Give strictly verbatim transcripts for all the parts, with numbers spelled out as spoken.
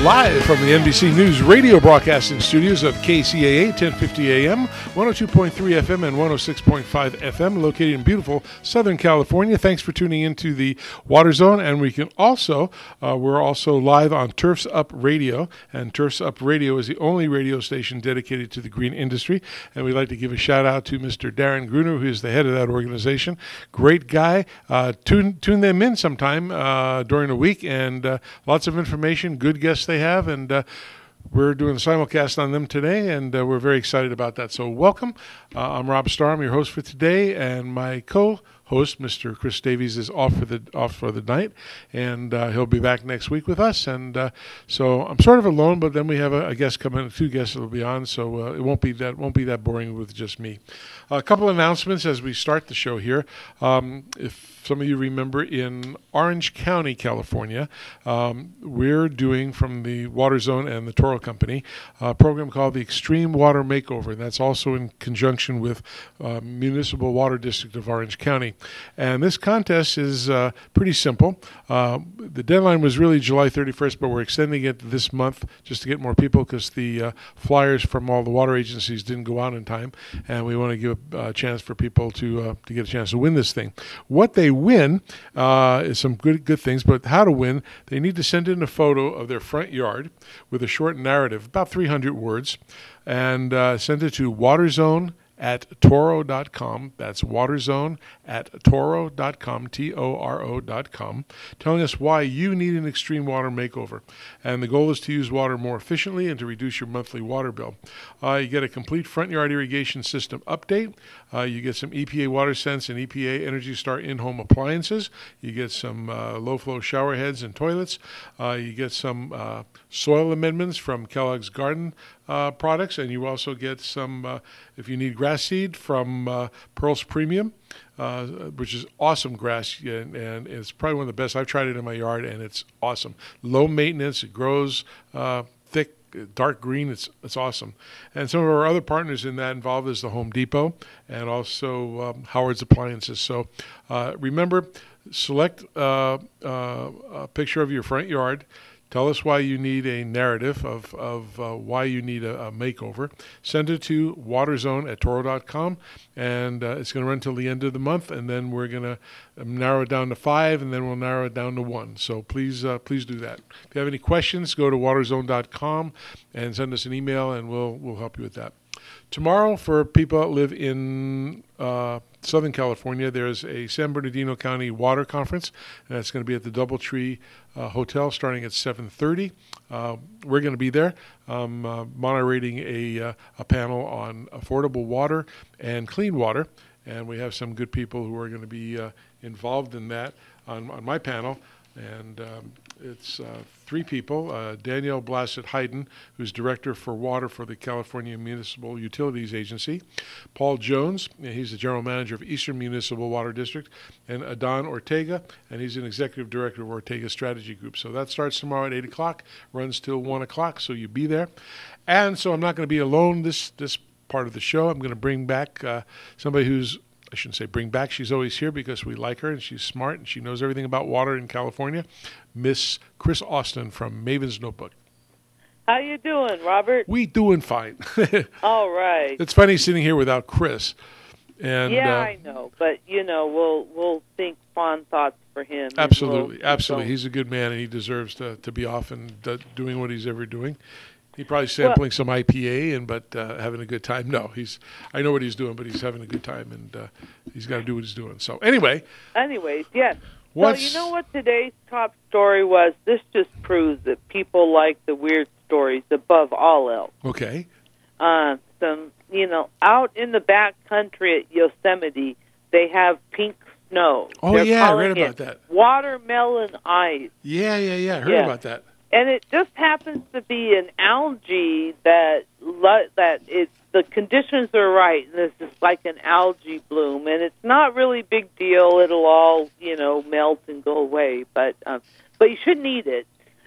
Live from the N B C News radio broadcasting studios of K C A A ten fifty A M, one oh two point three F M and one oh six point five F M, located in beautiful Southern California. Thanks for tuning in to the Water Zone, and we can also, uh, we're also live on Turfs Up Radio, and Turfs Up Radio is the only radio station dedicated to the green industry, and we'd like to give a shout out to Mister Darren Gruner, who is the head of that organization. Great guy. Uh, tune, tune them in sometime uh, during the week, and uh, lots of information, good guests they have, and uh, we're doing a simulcast on them today, and uh, we're very excited about that. So welcome. Uh, I'm Rob Starr. I'm your host for today, and my co-host, Mister Chris Davies, is off for the off for the night, and uh, he'll be back next week with us. And uh, so I'm sort of alone, but then we have a, a guest coming, two guests that will be on, so uh, it won't be that won't be that boring with just me. A couple of announcements as we start the show here. Um, if some of you remember, in Orange County, California, um, we're doing, from the Water Zone and the Toro Company, a program called the Extreme Water Makeover. And that's also in conjunction with uh, Municipal Water District of Orange County. And this contest is uh, pretty simple. Uh, the deadline was really July thirty-first, but we're extending it this month just to get more people, because the uh, flyers from all the water agencies didn't go out in time, and we want to give a uh, chance for people to uh, to get a chance to win this thing. What they win uh, is some good good things, but how to win, they need to send in a photo of their front yard with a short narrative, about three hundred words, and uh, send it to waterzone at toro dot com. That's waterzone at toro dot com, T O R O dot com, telling us why you need an extreme water makeover. And the goal is to use water more efficiently and to reduce your monthly water bill. Uh, you get a complete front yard irrigation system update. Uh, you get some E P A WaterSense and E P A Energy Star in-home appliances. You get some uh, low-flow shower heads and toilets. Uh, you get some uh, soil amendments from Kellogg's Garden uh, products, and you also get some, uh, if you need grass seed, from uh, Pearls Premium, uh, which is awesome grass, and, and it's probably one of the best. I've tried it in my yard, and it's awesome. Low maintenance, it grows uh, thick, dark green. It's it's awesome. And some of our other partners in that involved is the Home Depot and also um, Howard's Appliances. So uh, remember, select uh, uh, a picture of your front yard. Tell us why you need a narrative of, of uh, why you need a, a makeover. Send it to waterzone at toro dot com, and uh, it's going to run until the end of the month, and then we're going to narrow it down to five, and then we'll narrow it down to one. So please uh, please do that. If you have any questions, go to waterzone dot com and send us an email, and we'll we'll help you with that. Tomorrow, for people that live in uh, Southern California, there's a San Bernardino County Water Conference, and that's going to be at the Doubletree uh, Hotel starting at seven thirty. Uh, we're going to be there, um, uh, moderating a, uh, a panel on affordable water and clean water, and we have some good people who are going to be uh, involved in that on, on my panel. And um, it's uh, three people, uh, Danielle Blassett-Hayden, who's Director for Water for the California Municipal Utilities Agency, Paul Jones, and he's the General Manager of Eastern Municipal Water District, and Adan Ortega, and he's an Executive Director of Ortega Strategy Group. So that starts tomorrow at eight o'clock, runs till one o'clock, so you be there. And so I'm not going to be alone this, this part of the show. I'm going to bring back uh, somebody who's I shouldn't say bring back. She's always here because we like her, and she's smart, and she knows everything about water in California. Miss Chris Austin from Maven's Notebook. How you doing, Robert? We doing fine. All right. It's funny sitting here without Chris. And yeah, uh, I know, but you know, we'll we'll think fond thoughts for him. Absolutely, we'll, absolutely. We'll... He's a good man, and he deserves to to be off and uh, doing what he's ever doing. He's probably sampling well, some I P A and but uh, having a good time. No, he's. I know what he's doing, but he's having a good time, and uh, he's got to do what he's doing. So anyway. Anyways, yes. What's... So you know what today's top story was? This just proves that people like the weird stories above all else. Okay. Uh, some, you know, out in the back country at Yosemite, they have pink snow. Oh They're yeah, I read about that. Watermelon ice. Yeah, yeah, yeah. I heard yeah. about that. And it just happens to be an algae that that it's the conditions are right, and this is like an algae bloom, and it's not really a big deal. It'll all you know melt and go away, but um, but you shouldn't eat it,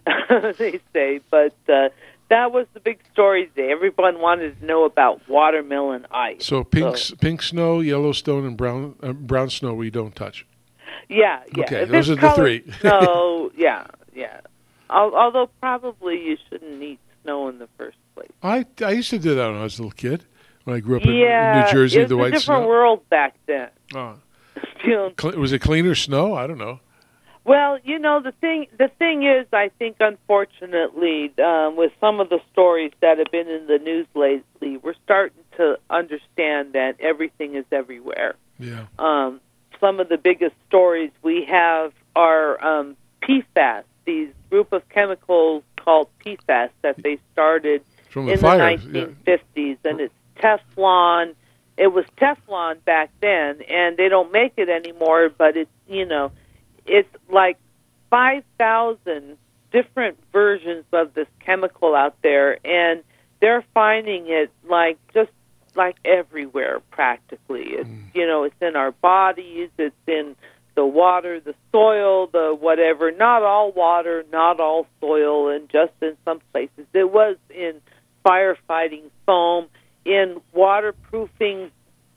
they say. But uh, that was the big story today. Everyone wanted to know about watermelon ice. So pink, so. pink snow, Yellowstone, and brown uh, brown snow we don't touch. Yeah, yeah. Okay, if those are the three. No, yeah, yeah. Al- although probably you shouldn't eat snow in the first place. I I used to do that when I was a little kid. When I grew up in, yeah, in New Jersey, it was the a white different snow. world back then. Oh. You know, Cle- was it cleaner snow? I don't know. well, you know, the thing the thing is, I think, unfortunately, um, with some of the stories that have been in the news lately, we're starting to understand that everything is everywhere. Yeah. Um, some of the biggest stories we have are um, P FAS, these group of chemicals called P FAS that they started From the in fire. the nineteen fifties, yeah. And it's Teflon. It was Teflon back then, and they don't make it anymore, but it's, you know, it's like five thousand different versions of this chemical out there, and they're finding it like just like everywhere practically. It's, mm. you know, it's in our bodies, it's in the water, the soil, the whatever, not all water, not all soil, and just in some places. It was in firefighting foam, in waterproofing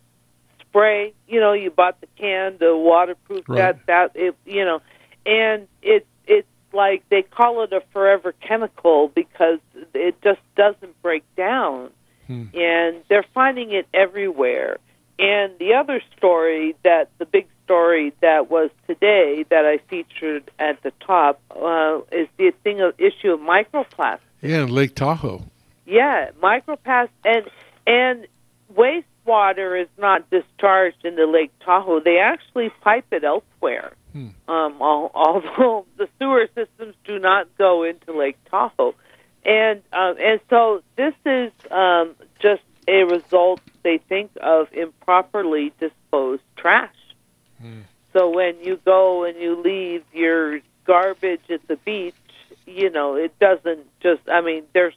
spray. You know, you bought the can to waterproof right. that, that it, you know, and it's it's like they call it a forever chemical because it just doesn't break down. Hmm. And they're finding it everywhere. And the other story, that the big story that was today that I featured at the top, uh, is the thing of issue of microplastics. Yeah, in Lake Tahoe. Yeah, microplastics, and and wastewater is not discharged into Lake Tahoe. They actually pipe it elsewhere. Hmm. Um, al- although the sewer systems do not go into Lake Tahoe. And um, and so this is um, just a result, they think, of improperly disposed trash. Mm. So when you go and you leave your garbage at the beach, you know, it doesn't just, I mean, there's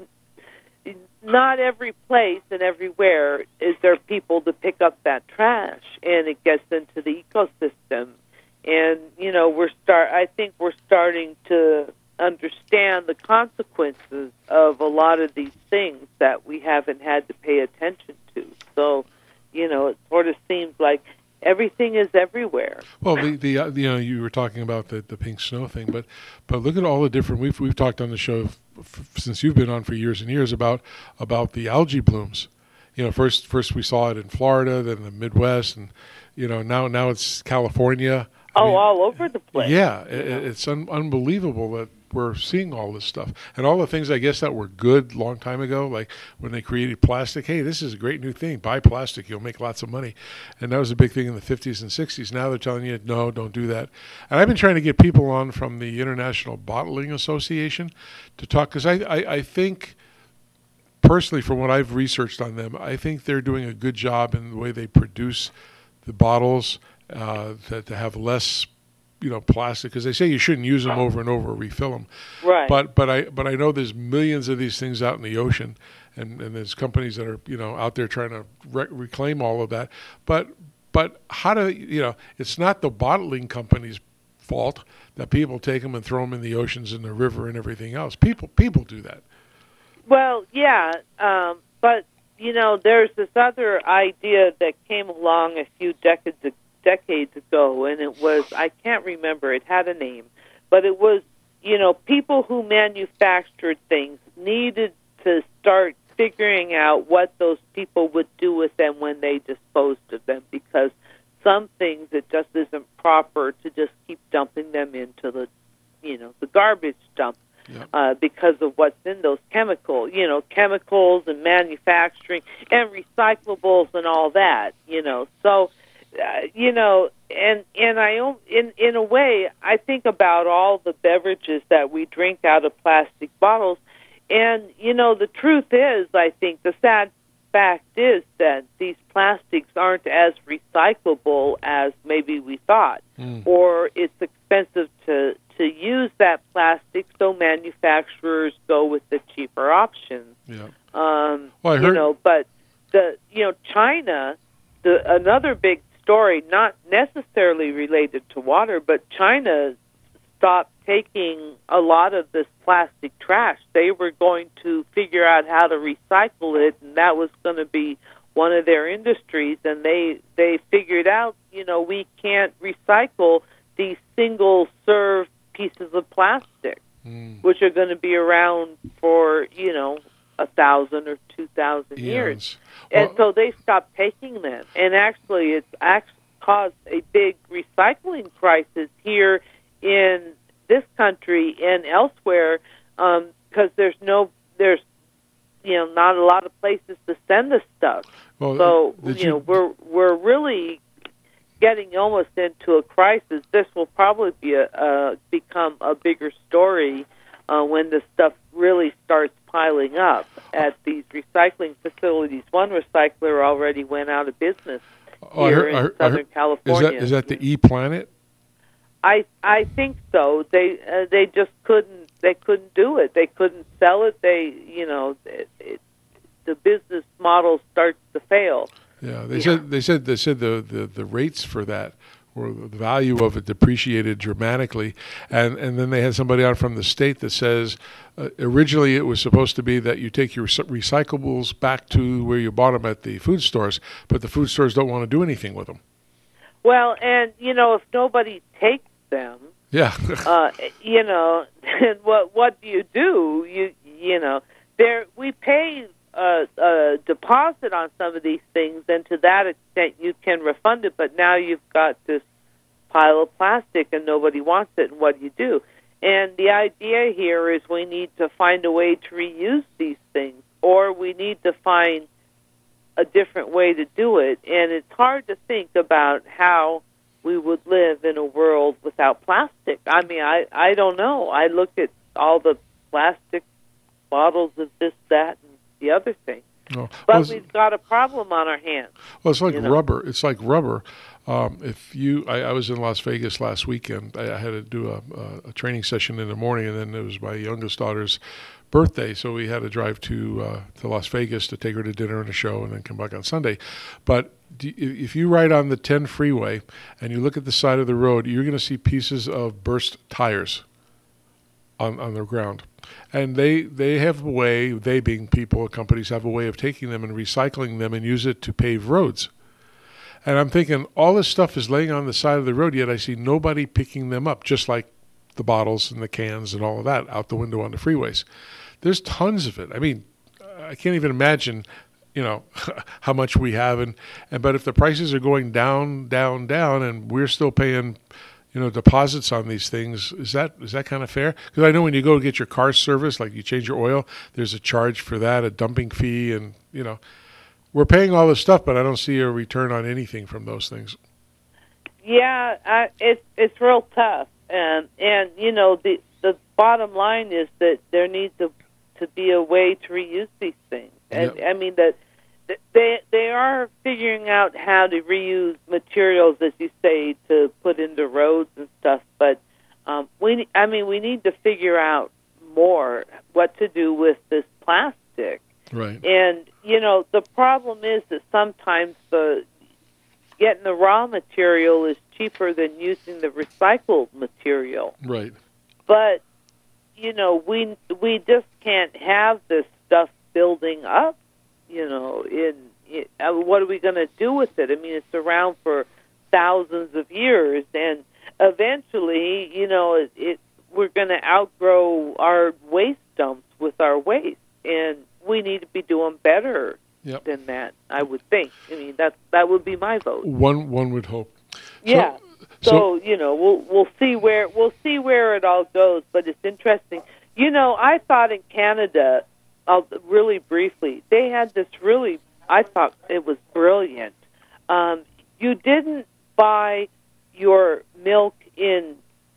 not every place and everywhere is there people to pick up that trash, and it gets into the ecosystem. And, you know, we're start. I think we're starting to understand the consequences of a lot of these things that we haven't had to pay attention to. So, you know, it sort of seems like everything is everywhere. Well, the, the uh, you know, you were talking about the, the pink snow thing, but but look at all the different. We've we've talked on the show f- f- since you've been on for years and years about about the algae blooms. You know, first first we saw it in Florida, then the Midwest, and you know now now it's California. I oh, mean, all over the place. Yeah, it, it's un- unbelievable that we're seeing all this stuff. And all the things, I guess, that were good a long time ago, like when they created plastic. Hey, this is a great new thing. Buy plastic. You'll make lots of money. And that was a big thing in the fifties and sixties. Now they're telling you, no, don't do that. And I've been trying to get people on from the International Bottling Association to talk, because I, I, I think, personally, from what I've researched on them, I think they're doing a good job in the way they produce the bottles, uh, that to have less, you know, plastic, because they say you shouldn't use them over and over or refill them. Right. But but I but I know there's millions of these things out in the ocean, and, and there's companies that are, you know, out there trying to re- reclaim all of that. But but how do you know? It's not the bottling company's fault that people take them and throw them in the oceans and the river and everything else. People people do that. Well, yeah, um, but you know, there's this other idea that came along a few decades ago. decades ago, and it was, I can't remember, it had a name, but it was, you know, people who manufactured things needed to start figuring out what those people would do with them when they disposed of them, because some things it just isn't proper to just keep dumping them into the, you know, the garbage dump. Yeah. Uh, because of what's in those chemicals, you know, chemicals and manufacturing and recyclables and all that, you know, so Uh, you know, and and I in in a way I think about all the beverages that we drink out of plastic bottles, and you know the truth is, I think the sad fact is that these plastics aren't as recyclable as maybe we thought, mm. or it's expensive to to use that plastic, so manufacturers go with the cheaper options. Yeah. Um, well, I heard... You know, but the you know China, the another big story, not necessarily related to water, but China stopped taking a lot of this plastic trash. They were going to figure out how to recycle it, and that was going to be one of their industries, and they they figured out, you know, we can't recycle these single-serve pieces of plastic. mm. which are going to be around for, you know, a thousand or two thousand years. Well, and so they stopped taking them. And actually, it's actually caused a big recycling crisis here in this country and elsewhere, because um, there's no, there's, you know, not a lot of places to send this stuff. Well, so, you, you know, we're we're really getting almost into a crisis. This will probably be a, uh, become a bigger story uh, when this stuff really starts piling up at these recycling facilities. One recycler already went out of business oh, here I heard, in I heard, Southern California. Is that, is that the E-Planet? I I think so. They uh, they just couldn't they couldn't do it. They couldn't sell it. They you know it, it, the business model starts to fail. Yeah, they yeah. said they said they said the, the, the rates for that or the value of it depreciated dramatically, and and then they had somebody out from the state that says uh, originally it was supposed to be that you take your recyclables back to where you bought them at the food stores, but the food stores don't want to do anything with them. Well, and you know if nobody takes them, yeah, uh, you know, then what what do you do? You you know, there we pay a, a deposit on some of these things, and to that extent you can refund it. But now you've got this pile of plastic, and nobody wants it. And what do you do? And the idea here is we need to find a way to reuse these things, or we need to find a different way to do it. And it's hard to think about how we would live in a world without plastic. I mean, I, I don't know. I look at all the plastic bottles of this, that, and the other thing. Oh. But well, we've got a problem on our hands. Well, it's like you know? rubber. It's like rubber. Um, if you, I, I was in Las Vegas last weekend. I, I had to do a, a, a training session in the morning, and then it was my youngest daughter's birthday, so we had to drive to uh, to Las Vegas to take her to dinner and a show, and then come back on Sunday. But do, if you ride on the ten freeway and you look at the side of the road, you're going to see pieces of burst tires on on the ground. And they, they have a way, they being people, companies have a way of taking them and recycling them and use it to pave roads. And I'm thinking, all this stuff is laying on the side of the road, yet I see nobody picking them up, just like the bottles and the cans and all of that out the window on the freeways. There's tons of it. I mean, I can't even imagine, you know, how much we have. And, and but if the prices are going down, down, down, and we're still paying, you know, deposits on these things, is that is that kind of fair? Because I know when you go get your car serviced, like you change your oil, there's a charge for that, a dumping fee, and, you know, we're paying all this stuff, but I don't see a return on anything from those things. Yeah, I, it's it's real tough, and and you know the the bottom line is that there needs to to be a way to reuse these things, and yep. I mean that they they are figuring out how to reuse materials, as you say, to put into roads and stuff. But um, we, I mean, we need to figure out more what to do with this plastic. Right. And you know, the problem is that sometimes the getting the raw material is cheaper than using the recycled material. Right. But you know, we we just can't have this stuff building up. You know, in, in uh, what are we going to do with it? I mean, it's around for thousands of years, and eventually, you know, it, it we're going to outgrow our waste dumps with our waste, and we need to be doing better yep. than that. I would think. I mean, that that would be my vote. One one would hope. Yeah. So, so you know, we'll we'll see where we'll see where it all goes. But it's interesting. You know, I thought in Canada. Uh, really briefly, they had this really, I thought it was brilliant. Um, you didn't buy your milk in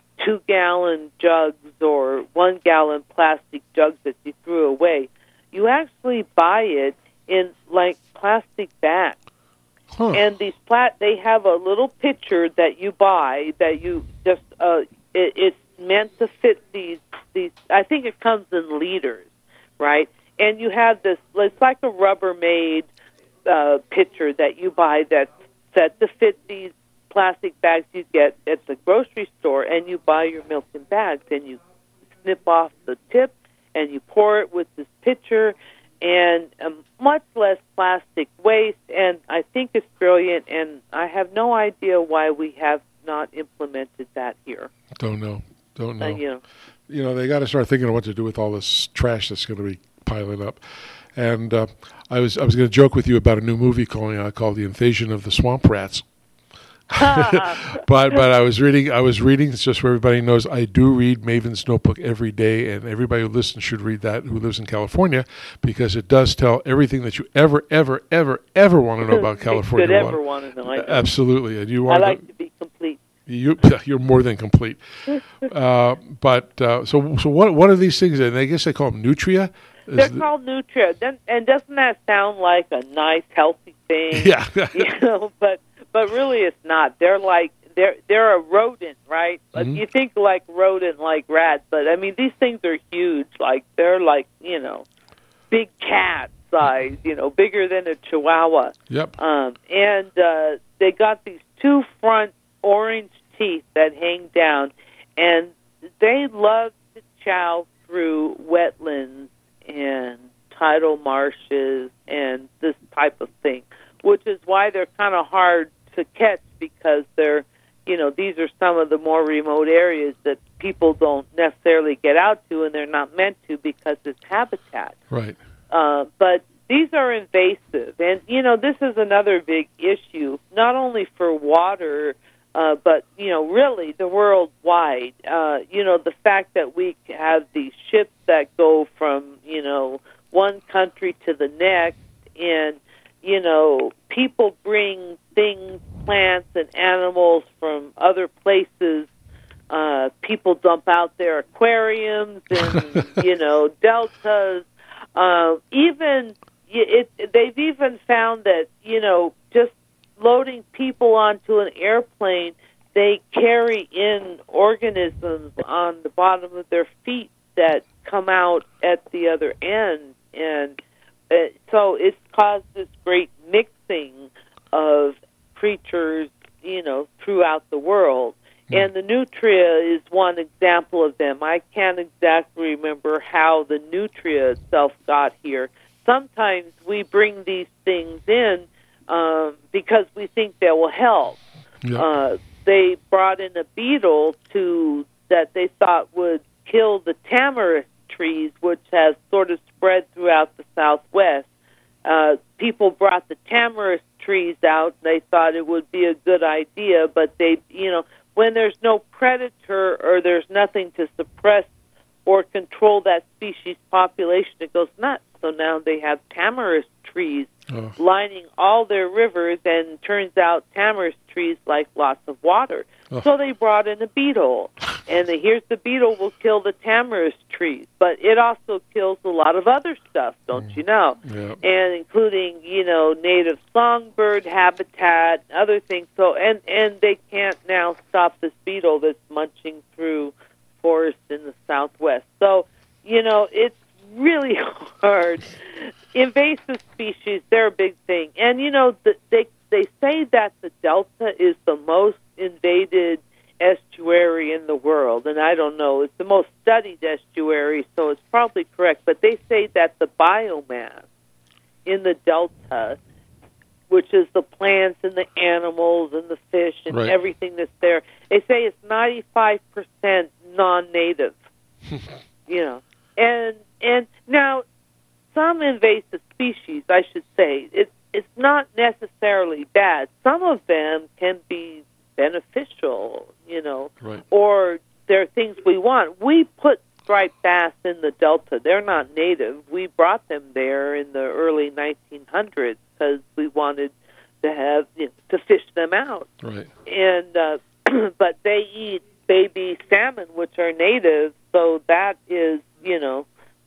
two-gallon jugs or one-gallon plastic jugs that you threw away. You actually buy it in, like, plastic bags. Huh. And these plat, they have a little pitcher that you buy that you just, uh, it, it's meant to fit these, these, I think it comes in liters, right? And you have this, it's like a Rubbermaid uh, pitcher that you buy that's set to fit these plastic bags you get at the grocery store, and you buy your milk in bags, and you snip off the tip, and you pour it with this pitcher, and um, much less plastic waste, and I think it's brilliant, and I have no idea why we have not implemented that here. Don't know. Don't know. Uh, you know. You know, they got to start thinking of what to do with all this trash that's going to be piling up. And uh, I was I was going to joke with you about a new movie calling uh, called The Invasion of the Swamp Rats. but but I was reading I was reading it's just so everybody knows I do read Maven's Notebook every day, and everybody who listens should read that who lives in California, because it does tell everything that you ever ever ever ever want to know about California. Could ever want to know. I know. Absolutely, and you I want like to, to be complete. You you're more than complete. uh, but uh, so so what what are these things? And I guess they call them nutria. Is They're the, called nutria, and doesn't that sound like a nice, healthy thing? Yeah. you know, but but really, it's not. They're like they're they're a rodent, right? But Mm-hmm. you think like rodent, like rat, but I mean these things are huge. Like they're like you know, big cat size. You know, bigger than a chihuahua. Yep. Um, and uh, they got these two front orange teeth that hang down, and they love to chow through wetlands and tidal marshes and this type of thing, which is why they're kind of hard to catch, because they're, you know, these are some of the more remote areas that people don't necessarily get out to, and they're not meant to because it's habitat. Right. Uh, but these are invasive, and, you know, this is another big issue, not only for water, Uh, but, you know, really the worldwide, uh, you know, the fact that we have these ships that go from, you know, one country to the next, and, you know, people bring things, plants and animals from other places. Uh, people dump out their aquariums and, you know, deltas. Uh, even, it, they've even found that, you know, just loading people onto an airplane, they carry in organisms on the bottom of their feet that come out at the other end. And uh, so it's caused this great mixing of creatures, you know, throughout the world. Mm. And the nutria is one example of them. I can't exactly remember how the nutria itself got here. Sometimes we bring these things in Um, because we think they will help. Yep. Uh, they brought in a beetle to that they thought would kill the tamarisk trees, which has sort of spread throughout the Southwest. Uh, people brought the tamarisk trees out, and they thought it would be a good idea, but they, you know, when there's no predator or there's nothing to suppress or control that species population, it goes nuts. So now they have tamarisk trees oh. lining all their rivers, and turns out tamarisk trees like lots of water. Oh. So they brought in a beetle, and the, here's the beetle will kill the tamarisk trees, but it also kills a lot of other stuff, don't mm. you know? Yep. And including, you know, native songbird habitat, other things. So and and they can't now stop this beetle that's munching through forests in the Southwest. So, you know, it's really hard. Invasive species, they're a big thing. And, you know, the, they they say that the Delta is the most invaded estuary in the world. And I don't know, it's the most studied estuary, so it's probably correct. But they say that the biomass in the Delta, which is the plants and the animals and the fish and right. everything that's there, they say it's ninety-five percent non-native, you know. And and now, some invasive species, I should say, it's it's not necessarily bad. Some of them can be beneficial, you know, right. or they're things we want. We put striped bass in the Delta. They're not native. We brought them there in the early nineteen hundreds because we wanted to have you know, to fish them out. Right. And uh, but they eat baby salmon, which are native, so that is, you know,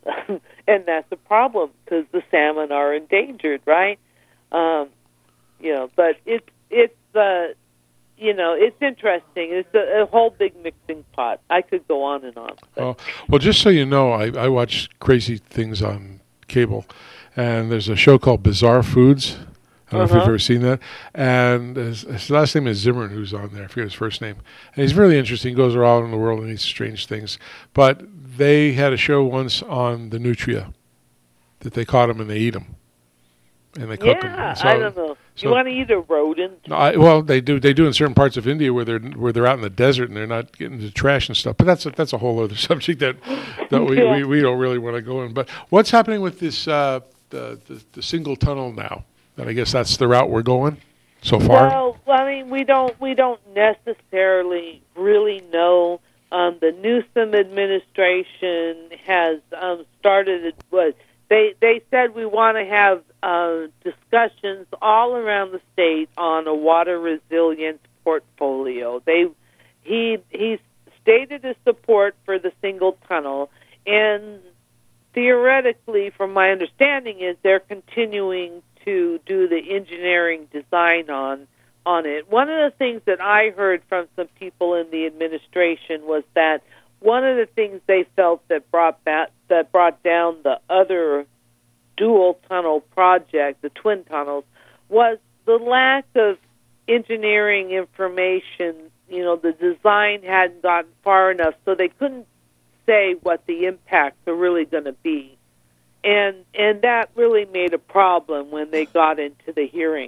and that's a problem because the salmon are endangered, right? Um, you know, but it's it's uh, you know it's interesting. It's a, a whole big mixing pot. I could go on and on. Oh, well, just so you know, I, I watch crazy things on cable, and there's a show called Bizarre Foods. I don't uh-huh. know if you've ever seen that. And his, his last name is Zimmerman, who's on there. I forget his first name. And he's really interesting. He goes around in the world and eats strange things. But they had a show once on the nutria, that they caught them and they eat them. And they cook yeah, them. So I don't know. So, you want to eat a rodent? No, I, well, they do. They do in certain parts of India where they're where they're out in the desert and they're not getting into trash and stuff. But that's a, that's a whole other subject that that we, Yeah. we, we don't really want to go in. But what's happening with this uh, the, the the single tunnel now? And I guess that's the route we're going so far. Well, I mean, we don't we don't necessarily really know. Um, the Newsom administration has um, started what they they said we want to have uh, discussions all around the state on a water resilience portfolio. They he he stated his support for the single tunnel, and theoretically, from my understanding, is they're continuing to do the engineering design on on it. One of the things that I heard from some people in the administration was that one of the things they felt that brought that that brought down the other dual tunnel project, the twin tunnels, was the lack of engineering information. You know, the design hadn't gotten far enough, so they couldn't say what the impacts are really going to be. And and that really made a problem when they got into the hearing.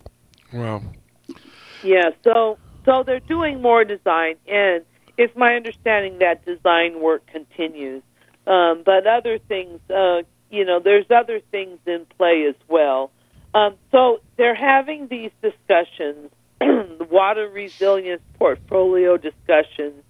Wow. Yeah, so so they're doing more design, and it's my understanding that design work continues. Um, but other things, uh, you know, there's other things in play as well. Um, so they're having these discussions, the water resilience portfolio discussions,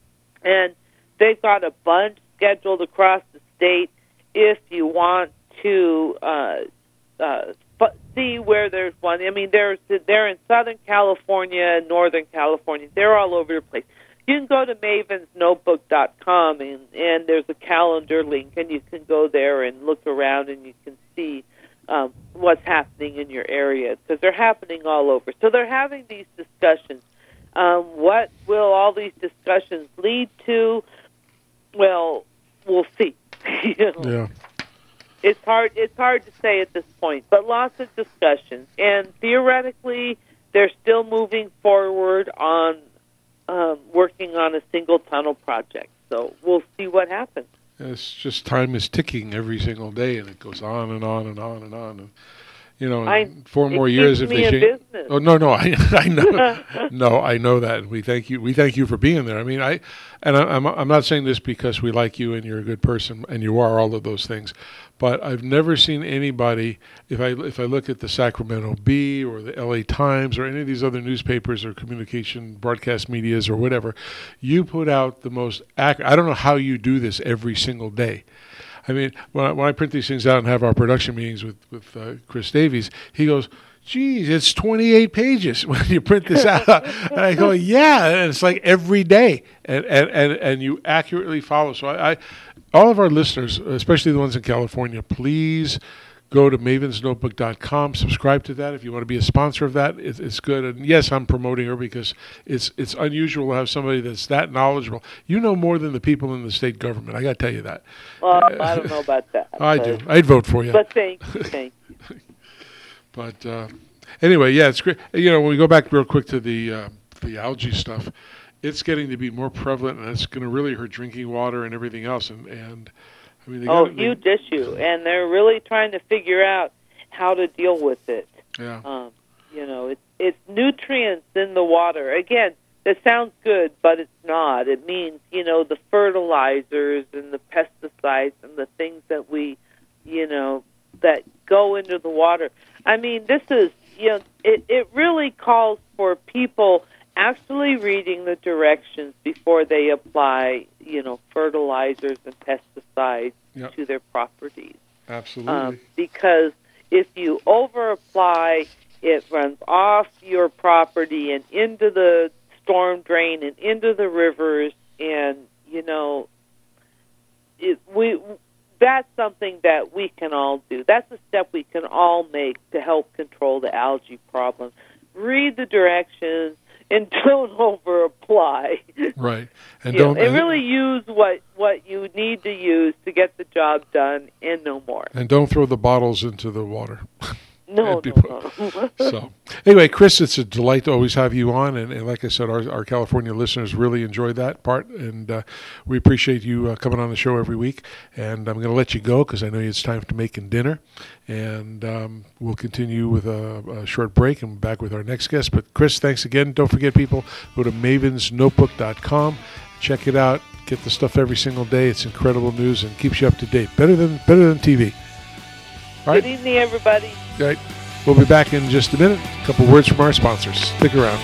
and they've got a bunch scheduled across the state. If you want to uh, uh, see where there's one, I mean, there's they're in Southern California and Northern California. They're all over the place. You can go to mavens notebook dot com, and, and there's a calendar link, and you can go there and look around, and you can see um, what's happening in your area, because they're happening all over. So they're having these discussions. Um, what will all these discussions lead to? Well, we'll see. You know? Yeah. It's hard. It's hard to say at this point, but lots of discussions, and theoretically, they're still moving forward on um, working on a single tunnel project. So we'll see what happens. It's just time is ticking every single day, and it goes on and on and on and on. And, you know, I, four more it years keeps if me they in change. business. Oh no, no, I, I know, no, I know that, and we thank you. We thank you for being there. I mean, I, and I, I'm, I'm not saying this because we like you and you're a good person, and you are all of those things. But I've never seen anybody. If I if I look at the Sacramento Bee or the L A Times or any of these other newspapers or communication broadcast medias or whatever, you put out the most accurate. I don't know how you do this every single day. I mean, when I, when I print these things out and have our production meetings with with uh, Chris Davies, he goes, "Geez, it's twenty-eight pages when you print this out." And I go, "Yeah," and it's like every day, and and and, and you accurately follow. So I, I, all of our listeners, especially the ones in California, please go to mavens notebook dot com. Subscribe to that if you want to be a sponsor of that. It's, it's good. And yes, I'm promoting her because it's it's unusual to have somebody that's that knowledgeable. You know more than the people in the state government. I got to tell you that. Well, I don't know about that. I do. I'd vote for you. But thank you, thank you. But uh, anyway, yeah, it's great. You know, when we go back real quick to the uh, the algae stuff, it's getting to be more prevalent, and it's going to really hurt drinking water and everything else. And, and I mean, they oh, gotta, huge they, issue, and they're really trying to figure out how to deal with it. Yeah. Um, you know, it's it's nutrients in the water. Again, it sounds good, but it's not. It means, you know, the fertilizers and the pesticides and the things that we, you know, that go into the water. I mean, this is, you know, it, it really calls for people actually reading the directions before they apply, you know, fertilizers and pesticides Yep. to their properties. Absolutely. Um, because if you over-apply, it runs off your property and into the storm drain and into the rivers, and, you know, it, we that's something that we can all do. That's a step we can all make to help control the algae problem. Read the directions and don't over-apply. Right. And You don't know, and really use what, what you need to use to get the job done and no more. and don't throw the bottles into the water. No, be no, put. no. So, anyway, Chris, it's a delight to always have you on, and, and like I said, our, our California listeners really enjoyed that part, and uh, we appreciate you uh, coming on the show every week. And I'm going to let you go because I know it's time to making dinner, and um, we'll continue with a, a short break and back with our next guest. But Chris, thanks again. Don't forget, people, go to mavens notebook dot com, check it out, get the stuff every single day. It's incredible news and keeps you up to date, better than better than T V. All right. Good evening, everybody. All right. We'll be back in just a minute. A couple words from our sponsors. Stick around.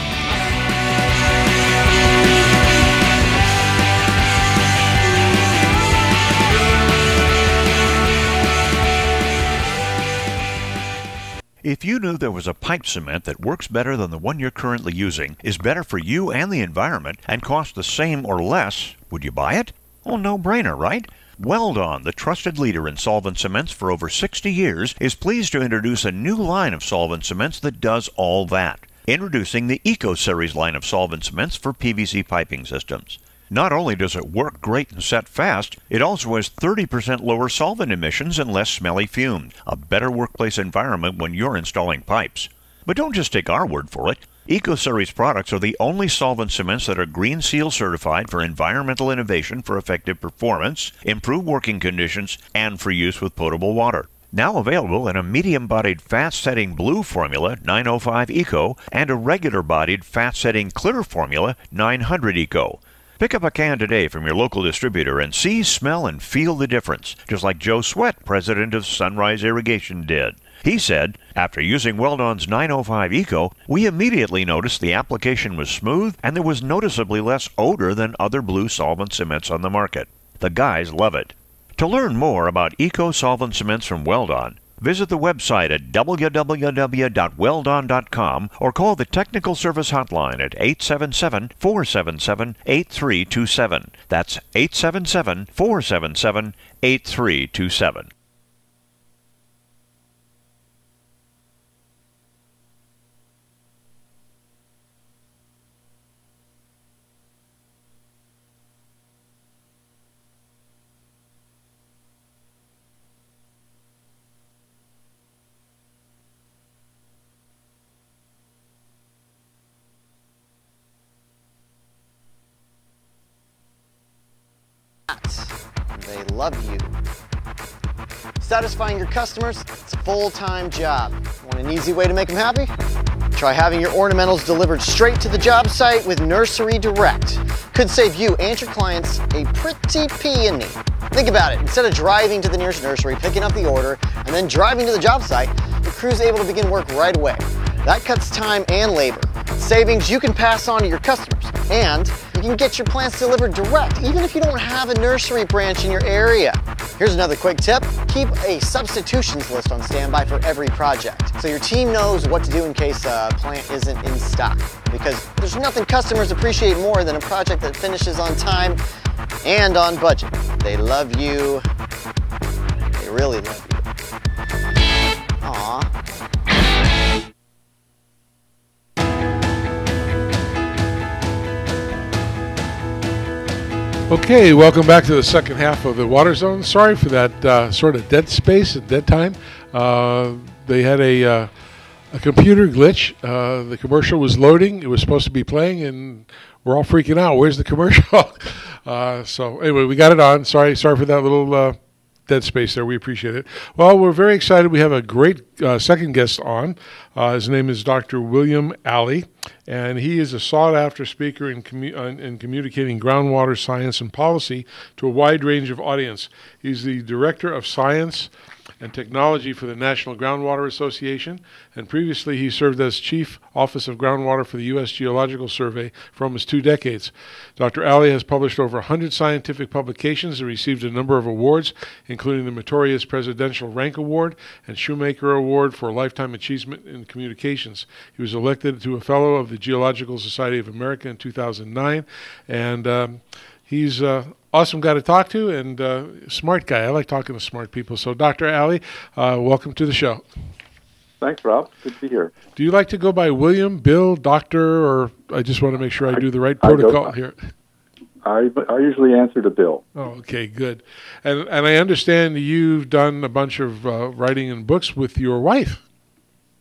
If you knew there was a pipe cement that works better than the one you're currently using, is better for you and the environment, and costs the same or less, would you buy it? Well, no-brainer, right? Weldon, the trusted leader in solvent cements for over sixty years, is pleased to introduce a new line of solvent cements that does all that. Introducing the Eco Series line of solvent cements for P V C piping systems. Not only does it work great and set fast, it also has thirty percent lower solvent emissions and less smelly fumes, a better workplace environment when you're installing pipes. But don't just take our word for it. Eco Series products are the only solvent cements that are Green Seal certified for environmental innovation for effective performance, improved working conditions, and for use with potable water. Now available in a medium-bodied fast-setting blue formula, nine oh five Eco, and a regular-bodied fast-setting clear formula, nine hundred Eco. Pick up a can today from your local distributor and see, smell, and feel the difference, just like Joe Sweat, president of Sunrise Irrigation, did. He said, after using Weldon's nine oh five Eco, we immediately noticed the application was smooth and there was noticeably less odor than other blue solvent cements on the market. The guys love it. To learn more about Eco solvent cements from Weldon, visit the website at w w w dot weldon dot com or call the technical service hotline at eight seven seven, four seven seven, eight three two seven. That's eight seven seven, four seven seven, eight three two seven. They love you. Satisfying your customers, it's a full-time job. Want an easy way to make them happy? Try having your ornamentals delivered straight to the job site with Nursery Direct. Could save you and your clients a pretty peony. Think about it. Instead of driving to the nearest nursery, picking up the order, and then driving to the job site, the crew's able to begin work right away. That cuts time and labor. Savings you can pass on to your customers. And you can get your plants delivered direct, even if you don't have a nursery branch in your area. Here's another quick tip. Keep a substitutions list on standby for every project, so your team knows what to do in case a plant isn't in stock. Because there's nothing customers appreciate more than a project that finishes on time and on budget. They love you. They really love you. Aww. Okay, welcome back to the second half of the Water Zone. Sorry for that uh, sort of dead space at dead time. Uh, they had a uh, a computer glitch. Uh, the commercial was loading. It was supposed to be playing, and we're all freaking out. Where's the commercial? uh, so anyway, we got it on. Sorry, sorry for that little uh, dead space there. We appreciate it. Well, we're very excited. We have a great uh, second guest on. Uh, his name is Doctor William Alley, and he is a sought-after speaker in, commu- uh, in communicating groundwater science and policy to a wide range of audience. He's the Director of Science and Technology for the National Groundwater Association, and previously he served as Chief Office of Groundwater for the U S Geological Survey for almost two decades. Doctor Alley has published over one hundred scientific publications and received a number of awards, including the Meritorious Presidential Rank Award and Shoemaker Award for Lifetime Achievement in Communications. He was elected to a Fellow of the Geological Society of America in two thousand nine, and um, he's uh, awesome guy to talk to and uh, smart guy. I like talking to smart people. So, Doctor Alley, uh, welcome to the show. Thanks, Rob. Good to be here. Do you like to go by William, Bill, Doctor, or I just want to make sure I, I do the right I protocol go, here? I, I usually answer to Bill. Oh, okay, good. And and I understand you've done a bunch of uh, writing and books with your wife.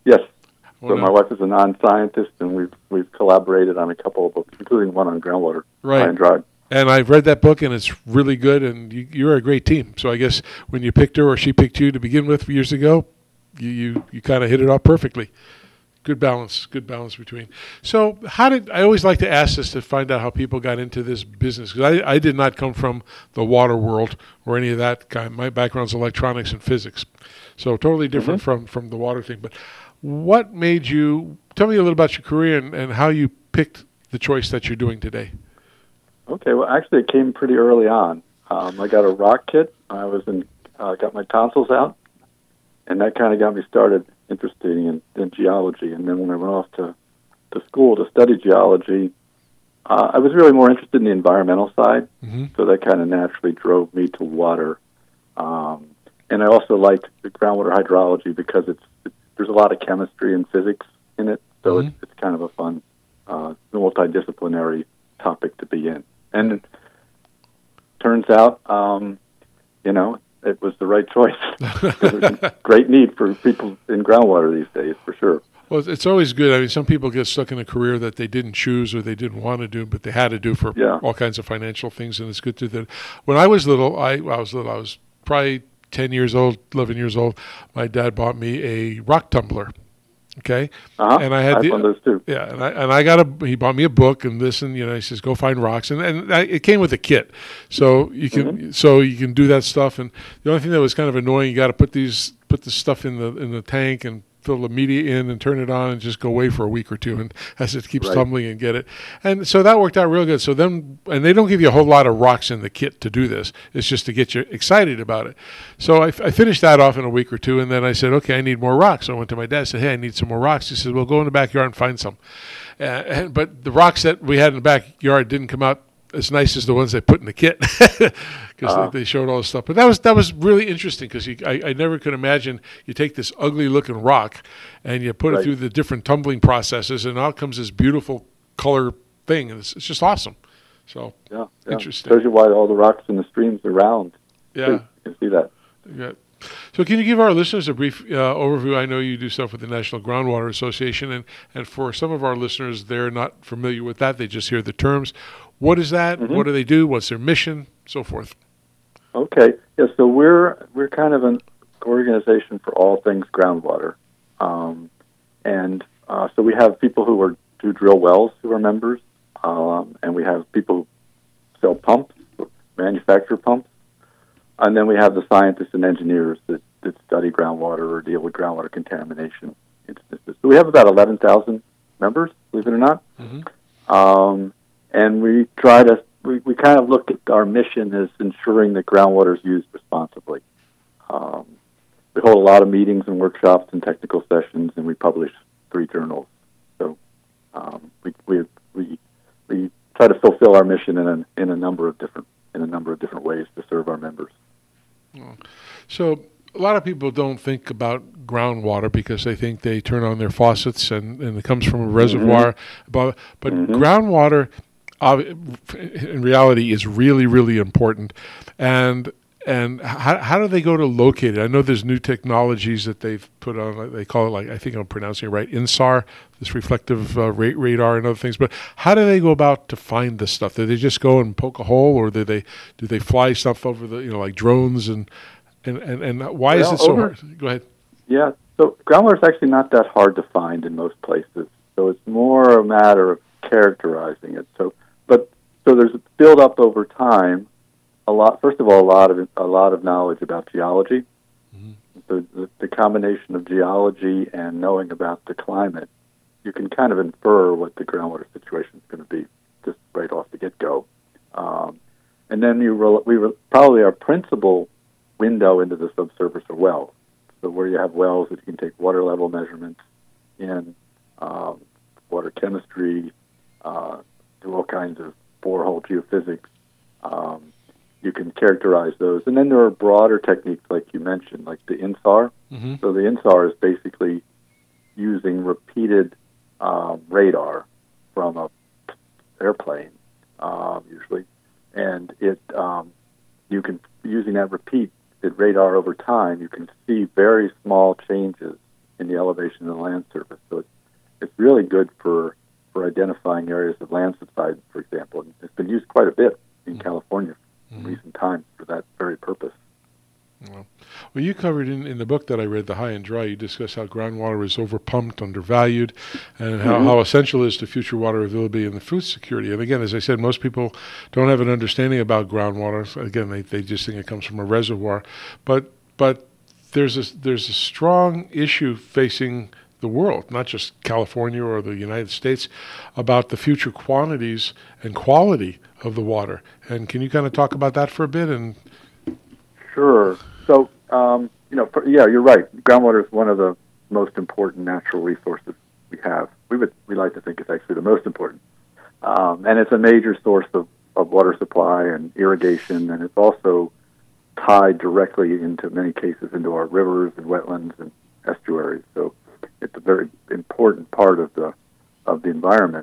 Yes. Well, so my no. wife is a non-scientist, and we've we've collaborated on a couple of books, including one on groundwater, Right. high and dry. And I've read that book, and it's really good, and you, you're a great team. So I guess when you picked her or she picked you to begin with years ago, you, you, you kind of hit it off perfectly. Good balance, good balance between. So how did, I always like to ask this to find out how people got into this business, because I, I did not come from the water world or any of that kind. My background's electronics and physics. So totally different Mm-hmm. from, from the water thing. But what made you, tell me a little about your career and, and how you picked the choice that you're doing today. Okay, well, actually, it came pretty early on. Um, I got a rock kit. I was in, uh, got my tonsils out, and that kind of got me started interested in, in geology. And then when I went off to, to school to study geology, uh, I was really more interested in the environmental side, Mm-hmm. so that kind of naturally drove me to water. Um, and I also liked the groundwater hydrology because it's, it's there's a lot of chemistry and physics in it, so Mhm. it's, it's kind of a fun, uh, multidisciplinary topic to be in. And it turns out, um, you know, it was the right choice. There's a great need for people in groundwater these days, for sure. Well, it's always good. I mean, some people get stuck in a career that they didn't choose or they didn't want to do, but they had to do for Yeah. all kinds of financial things, and it's good to do that. When I was little, I, I was little, I was probably ten years old, eleven years old. My dad bought me a rock tumbler. Okay, Uh-huh. and I had I the, found those too. yeah, and I and I got a. He bought me a book and this, and you know, he says go find rocks, and and I, it came with a kit, so you can Mm-hmm. so you can do that stuff. And the only thing that was kind of annoying, you got to put these put the stuff in the in the tank and fill the media in and turn it on and just go away for a week or two, and as it keeps Right. tumbling and get it. And so that worked out real good. So then, and they don't give you a whole lot of rocks in the kit to do this. It's just to get you excited about it. So I, I finished that off in a week or two, and then I said, okay, I need more rocks. So I went to my dad and said, hey, I need some more rocks. He said, well, go in the backyard and find some. Uh, and, but the rocks that we had in the backyard didn't come out as nice as the ones they put in the kit, because Uh-huh. they, they showed all this stuff. But that was that was really interesting, because I, I never could imagine you take this ugly looking rock and you put it Right. through the different tumbling processes, and out comes this beautiful color thing, and it's, it's just awesome. So Yeah, yeah. Interesting. Shows you why all the rocks in the streams are round. yeah, too. You can see that. yeah. So can you give our listeners a brief uh, overview? I know you do stuff with the National Groundwater Association, and, and for some of our listeners, they're not familiar with that. They just hear the terms. What is that? Mm-hmm. What do they do? What's their mission? So forth. Okay. Yeah, so we're we're kind of an organization for all things groundwater. Um, and uh, so we have people who are do drill wells who are members, um, and we have people who sell pumps, manufacture pumps, and then we have the scientists and engineers that, that study groundwater or deal with groundwater contamination instances. So we have about eleven thousand members, believe it or not. Mm-hmm. Um, and we try to, we, we kind of look at our mission as ensuring that groundwater is used responsibly. Um, we hold a lot of meetings and workshops and technical sessions, and we publish three journals. So um, we, we we we try to fulfill our mission in a in a number of different in a number of different ways to serve our members. So a lot of people don't think about groundwater because they think they turn on their faucets and, and it comes from a reservoir. But, but groundwater, uh, in reality, is really, really important. And and how, how do they go to locate it? I know there's new technologies that they've put on. like, They call it, like, I think I'm pronouncing it right, INSAR, this reflective uh, ra- radar and other things. But how do they go about to find this stuff? Do they just go and poke a hole, or do they do they fly stuff over the, you know, like drones and and and, and why is Well, it so over- hard? Go ahead. Yeah, so groundwater is actually not that hard to find in most places. So it's more a matter of characterizing it. So, but so there's a build up over time. A lot. First of all, a lot of a lot of knowledge about geology. Mm-hmm. The, the the combination of geology and knowing about the climate, you can kind of infer what the groundwater situation is going to be just right off the get go. Um, and then you re- we re- probably our principal window into the subsurface are wells. So where you have wells that you can take water level measurements in, um, water chemistry, uh, do all kinds of borehole geophysics. Um, you can characterize those. And then there are broader techniques like you mentioned, like the INSAR. Mm-hmm. So the INSAR is basically using repeated um, radar from a airplane, um, usually. And it um, you can, using that repeat, the radar over time, you can see very small changes in the elevation of the land surface. So it's, it's really good for, for identifying areas of land subsidence, for example. And it's been used quite a bit in mm-hmm. California in mm-hmm. recent times for that very purpose. Well, well, you covered in, in the book that I read, The High and Dry, you discuss how groundwater is overpumped, undervalued, and how, mm-hmm. how essential it is to future water availability and the food security. And again, as I said, most people don't have an understanding about groundwater. Again, they, they just think it comes from a reservoir. But but there's a, there's a strong issue facing the world, not just California or the United States, about the future quantities and quality of the water. And can you kind of talk about that for a bit? And Sure. So, um, you know, for, yeah, you're right. Groundwater is one of the most important natural resources we have. We would we like to think it's actually the most important, um, and it's a major source of, of water supply and irrigation, and it's also tied directly into many cases into our rivers and wetlands and estuaries. So, it's a very important part of the of the environment.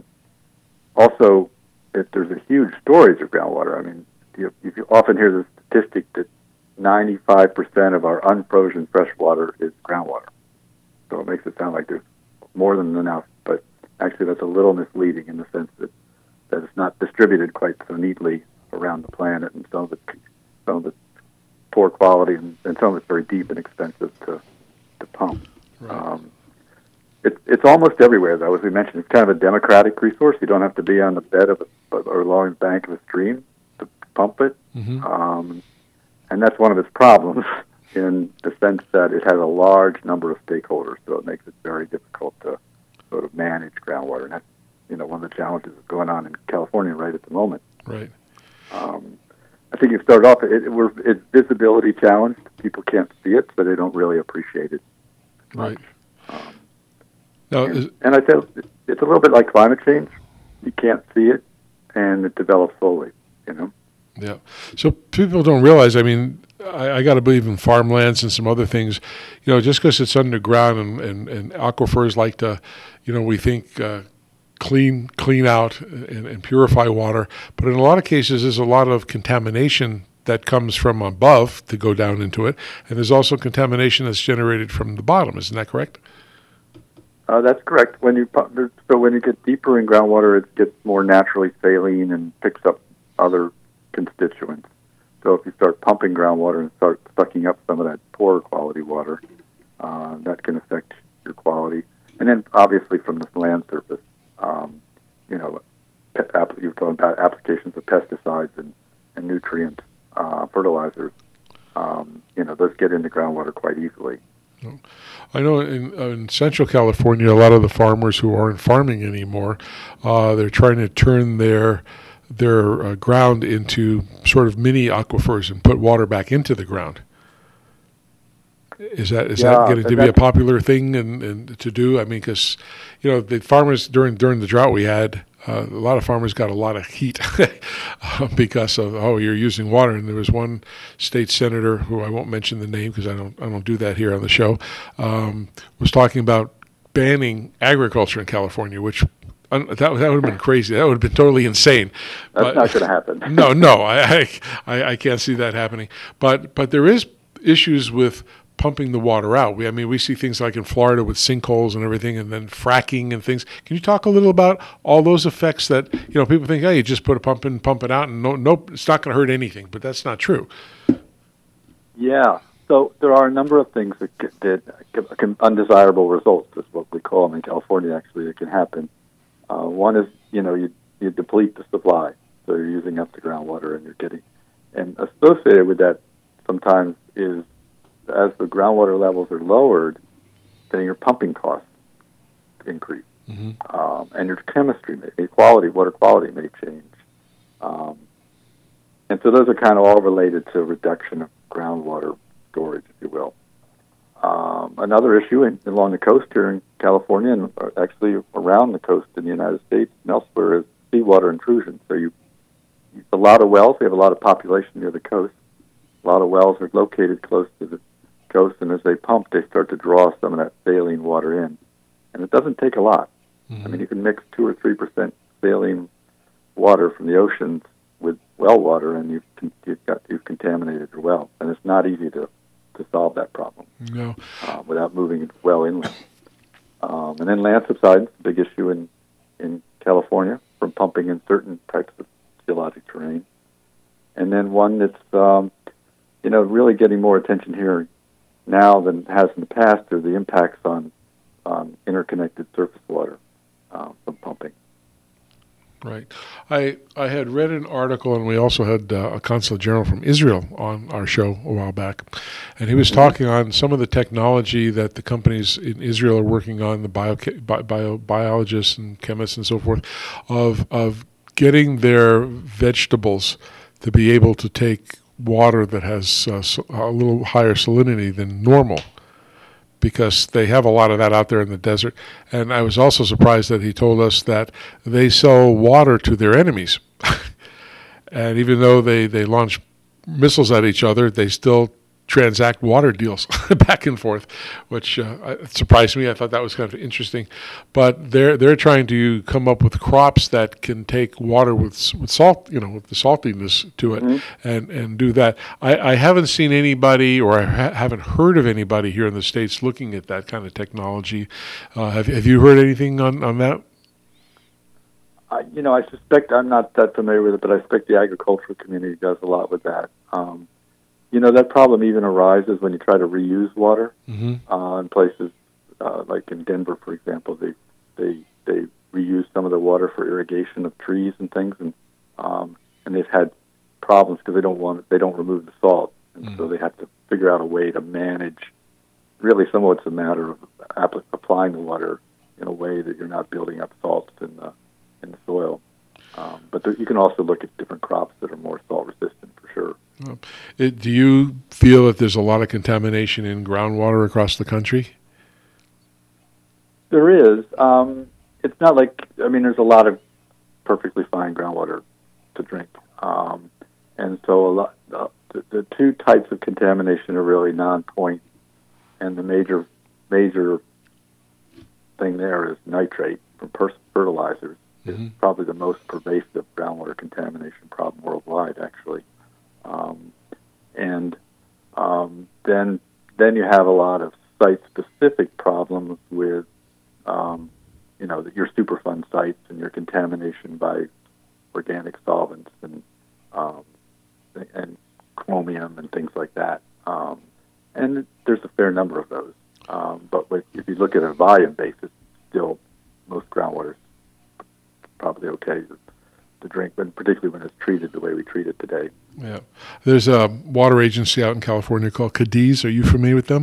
Also, if there's a huge storage of groundwater. I mean, you, you often hear the statistic that ninety-five percent of our unfrozen fresh water is groundwater. So it makes it sound like there's more than enough, but actually that's a little misleading in the sense that, that it's not distributed quite so neatly around the planet, and some of it, some of it's poor quality, and, and some of it's very deep and expensive to, to pump. Right. Um, it, it's almost everywhere, though. As we mentioned, it's kind of a democratic resource. You don't have to be on the bed of a, or along the bank of a stream to pump it. Mm-hmm. Um, And that's one of its problems in the sense that it has a large number of stakeholders, so it makes it very difficult to sort of manage groundwater. And that's, you know, one of the challenges that's going on in California right at the moment. Right. Um, I think you started off, it, it, we're, it's visibility challenged. People can't see it, so they don't really appreciate it much. Right. Um, now, and, is, and I think it's a little bit like climate change. You can't see it, and it develops slowly, you know. Yeah. So people don't realize, I mean, I, I got to believe in farmlands and some other things, you know, just because it's underground and, and, and aquifers like to, you know, we think uh, clean clean out and, and purify water. But in a lot of cases, there's a lot of contamination that comes from above to go down into it. And there's also contamination that's generated from the bottom. Isn't that correct? Uh, that's correct. When you So when you get deeper in groundwater, it gets more naturally saline and picks up other constituents. So if you start pumping groundwater and start sucking up some of that poorer quality water, uh, that can affect your quality. And then obviously from the land surface, um, you know, you're talking about applications of pesticides and, and nutrient uh, fertilizers. Um, you know, those get into groundwater quite easily. I know in, in Central California, a lot of the farmers who aren't farming anymore, uh, they're trying to turn their their uh, ground into sort of mini aquifers and put water back into the ground. Is that is yeah, that getting to be a popular thing and, and to do? I mean, because you know the farmers during during the drought we had, uh, a lot of farmers got a lot of heat because of oh you're using water. And there was one state senator who I won't mention the name because I don't I don't do that here on the show, um, was talking about banning agriculture in California, which That that would have been crazy. That would have been totally insane. That's but, not going to happen. no, no, I, I I can't see that happening. But but there is issues with pumping the water out. We I mean we see things like in Florida with sinkholes and everything, and then fracking and things. Can you talk a little about all those effects that you know people think, hey, you just put a pump in, pump it out, and no, nope, it's not going to hurt anything. But that's not true. Yeah. So there are a number of things that that can, undesirable results. Is what we call them in California. Actually, that can happen. Uh, one is, you know, you you deplete the supply, so you're using up the groundwater, and you're getting, and associated with that sometimes is as the groundwater levels are lowered, then your pumping costs increase, mm-hmm. um, and your chemistry, may, quality, water quality may change, um, and so those are kind of all related to reduction of groundwater storage, if you will. Um, another issue in, along the coast here in California and actually around the coast in the United States and elsewhere is seawater intrusion. So you, a lot of wells, we have a lot of population near the coast. A lot of wells are located close to the coast, and as they pump, they start to draw some of that saline water in. And it doesn't take a lot. Mm-hmm. I mean, you can mix two or three percent saline water from the oceans with well water, and you've, you've got you've contaminated your well. And it's not easy to, to solve that problem. No. uh, without moving it well inland. Um, and then land subsidence, a big issue in, in California from pumping in certain types of geologic terrain. And then one that's, um, you know, really getting more attention here now than it has in the past are the impacts on, on interconnected surface water uh, from pumping. Right. I I had read an article, and we also had uh, a consul general from Israel on our show a while back, and he was talking on some of the technology that the companies in Israel are working on, the bio, bio biologists and chemists and so forth, of of getting their vegetables to be able to take water that has uh, a little higher salinity than normal, because they have a lot of that out there in the desert. And I was also surprised that he told us that they sell water to their enemies. And even though they, they launch missiles at each other, they still transact water deals back and forth, which uh, surprised me. I thought that was kind of interesting. But they're they're trying to come up with crops that can take water with with salt, you know, with the saltiness to it, mm-hmm. and, and do that. I, I haven't seen anybody, or I ha- haven't heard of anybody here in the States looking at that kind of technology. Uh, have have you heard anything on, on that? Uh, you know, I suspect, I'm not that familiar with it, but I suspect the agricultural community does a lot with that. Um, You know, that problem even arises when you try to reuse water mm-hmm. uh, in places uh, like in Denver, for example. They they they reuse some of the water for irrigation of trees and things, and um, and they've had problems because they don't want they don't remove the salt, and mm-hmm. so they have to figure out a way to manage. Really, somewhat it's a matter of apl- applying the water in a way that you're not building up salts in the in the soil. Um, but there, you can also look at different crops that are more salt resistant for sure. It, do you feel that there's a lot of contamination in groundwater across the country? There is. Um, it's not like, I mean, there's a lot of perfectly fine groundwater to drink. Um, and so a lot, uh, the, the two types of contamination are really non-point, and the major major thing there is nitrate from per- fertilizers. Mm-hmm. Is probably the most pervasive groundwater contamination problem worldwide, actually. Um, and um, then then you have a lot of site-specific problems with, um, you know, your Superfund sites and your contamination by organic solvents and um, and chromium and things like that. Um, and there's a fair number of those. Um, but with, if you look at a volume basis, still most groundwater is probably okay to drink, but particularly when it's treated the way we treat it today. Yeah. There's a water agency out in Cadiz called Cadiz. Are you familiar with them?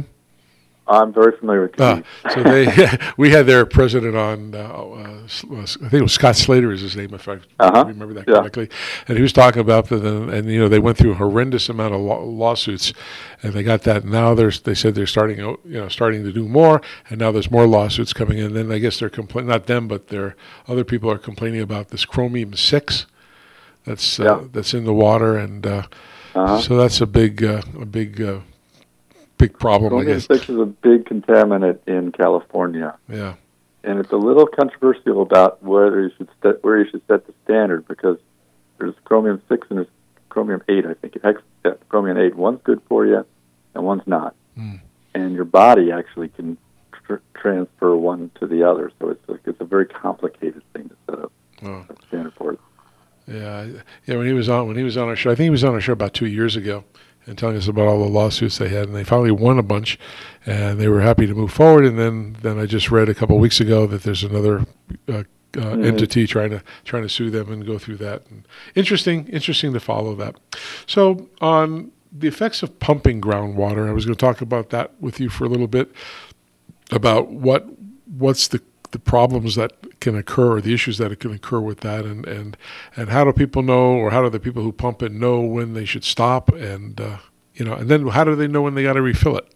I'm very familiar with Cadiz. Uh, so they, we had their president on, uh, uh, I think it was Scott Slater is his name, if I uh-huh. remember that correctly. Yeah. And he was talking about the, and you know, they went through a horrendous amount of law- lawsuits, and they got that. Now there's, they said they're starting, you know, starting to do more, and now there's more lawsuits coming in. And then I guess they're complaining, not them, but their other people are complaining about this chromium six that's uh, yeah. that's in the water, and uh, uh-huh. so that's a big, uh, a big. Uh, Big problem, chromium I guess. six is a big contaminant in California. Yeah, and it's a little controversial about whether you should set, where you should set the standard, because there's chromium six and there's chromium eight. I think Hex, yeah, chromium eight. One's good for you, and one's not. Mm. And your body actually can tr- transfer one to the other. So it's like, it's a very complicated thing to set up oh. a standard for it. Yeah, yeah. When he was on, when he was on our show, I think he was on our show about two years ago, and telling us about all the lawsuits they had, and they finally won a bunch, and they were happy to move forward. And then, then I just read a couple of weeks ago that there's another uh, uh, mm-hmm. entity trying to trying to sue them and go through that. And interesting, interesting to follow that. So on the effects of pumping groundwater, I was going to talk about that with you for a little bit, about what what's the the problems that can occur, or the issues that can occur with that, and, and, and how do people know, or how do the people who pump it know when they should stop, and uh, you know, and then how do they know when they got to refill it?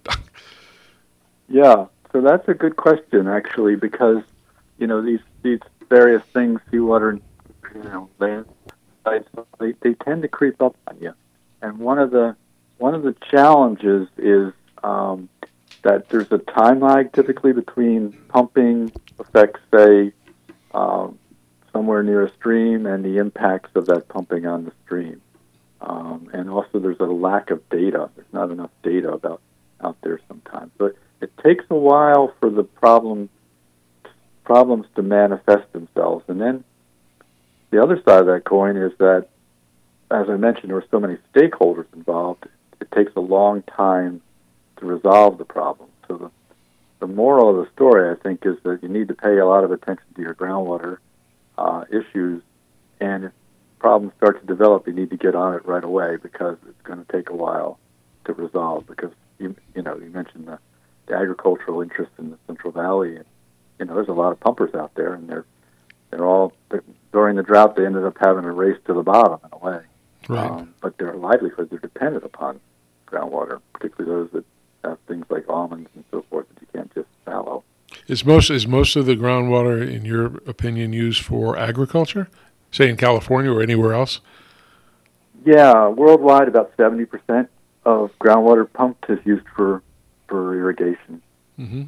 Yeah, so that's a good question, actually, because you know these these various things, seawater, you know, land sites, they they tend to creep up on you, and one of the one of the challenges is um, that there's a time lag typically between pumping affects, say, um, somewhere near a stream, and the impacts of that pumping on the stream. Um, and also there's a lack of data. There's not enough data about out there sometimes. But it takes a while for the problem problems to manifest themselves. And then the other side of that coin is that, as I mentioned, there were so many stakeholders involved. It takes a long time to resolve the problem. So the, the moral of the story, I think, is that you need to pay a lot of attention to your groundwater uh, issues, and if problems start to develop, you need to get on it right away because it's going to take a while to resolve. Because you you know you mentioned the, the agricultural interest in the Central Valley. And, you know, there's a lot of pumpers out there, and they're they're all during the drought. They ended up having a race to the bottom in a way. Right. Um, but their livelihoods are dependent upon groundwater, particularly those that have things like almonds and so forth that you can't just fallow. Is most is most of the groundwater, in your opinion, used for agriculture, say in California or anywhere else? Yeah, worldwide, about seventy percent of groundwater pumped is used for for irrigation. Mm-hmm.